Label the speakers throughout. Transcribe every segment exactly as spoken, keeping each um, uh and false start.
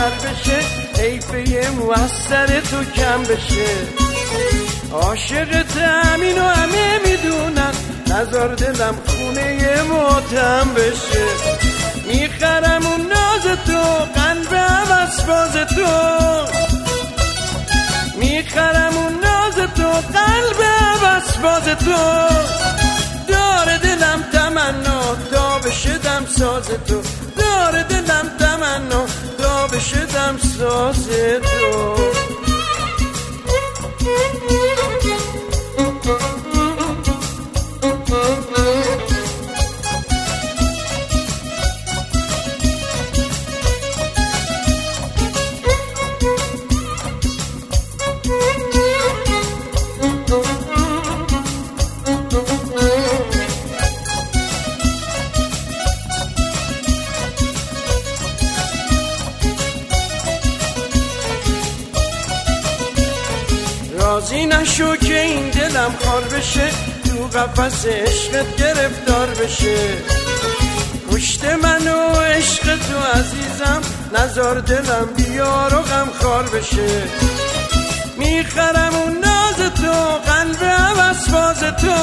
Speaker 1: تر بشه، حیفه موثر تو کم بشه. عاشقت همین و همه میدونن، نزار دلم خونه ماتم بشه. میخرم اون ناز تو، قلبم اسباز تو، میخرم اون ناز تو، قلبم اسباز تو. داره دلم تمنا تا بشه دم ساز تو، داره دلم تمنا تا بشه دم ساز تو. راضی نشو که این دلم خار بشه، تو قفس عشقت گرفتار بشه. پشت من و عشق تو عزیزم، نزار دلم بیار و غم خار بشه. میخرم اون ناز تو، قلبم اسباز تو،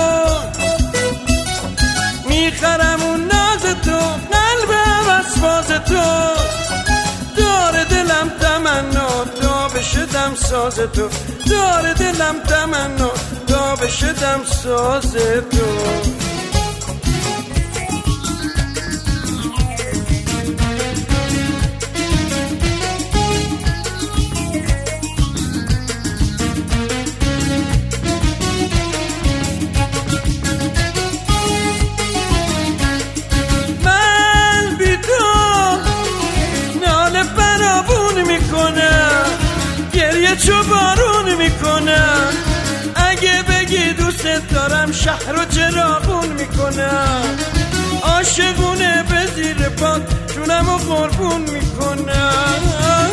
Speaker 1: میخرم اون ناز تو، قلبم اسباز تو. داره دلم تمنا تا بشه دم ساز تو، داره دلم تمنا تا بشه دم ساز تو. من بی تو ناله برابون میکنم، گریه چو بارون میکنم. اگه بگی دوست دارم شهر و چراغون میکنم. عاشقونه به زیر پات جونم و قربون میکنم.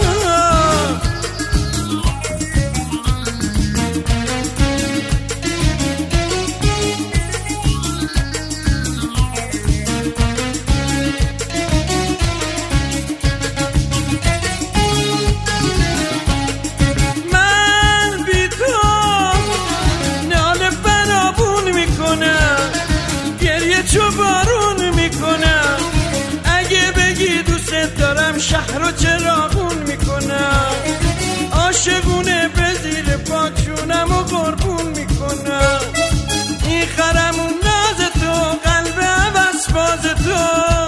Speaker 1: چو بارون میکنم. اگه بگی دوست دارم شهر و چراغون میکنم. عاشقونه به زیر پاچونم و قربون میکنم. میخرم اون ناز تو، قلبم اسباز تو،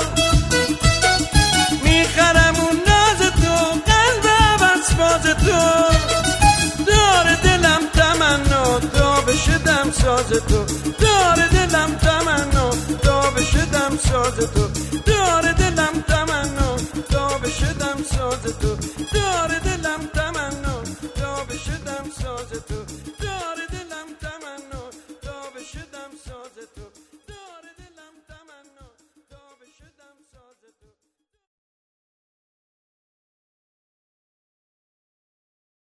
Speaker 1: میخرم اون ناز تو، قلبم اسباز تو. داره دلم تمنا تا بشه دم ساز تو، داره دلم تمنا تا بشه دم ساز تو.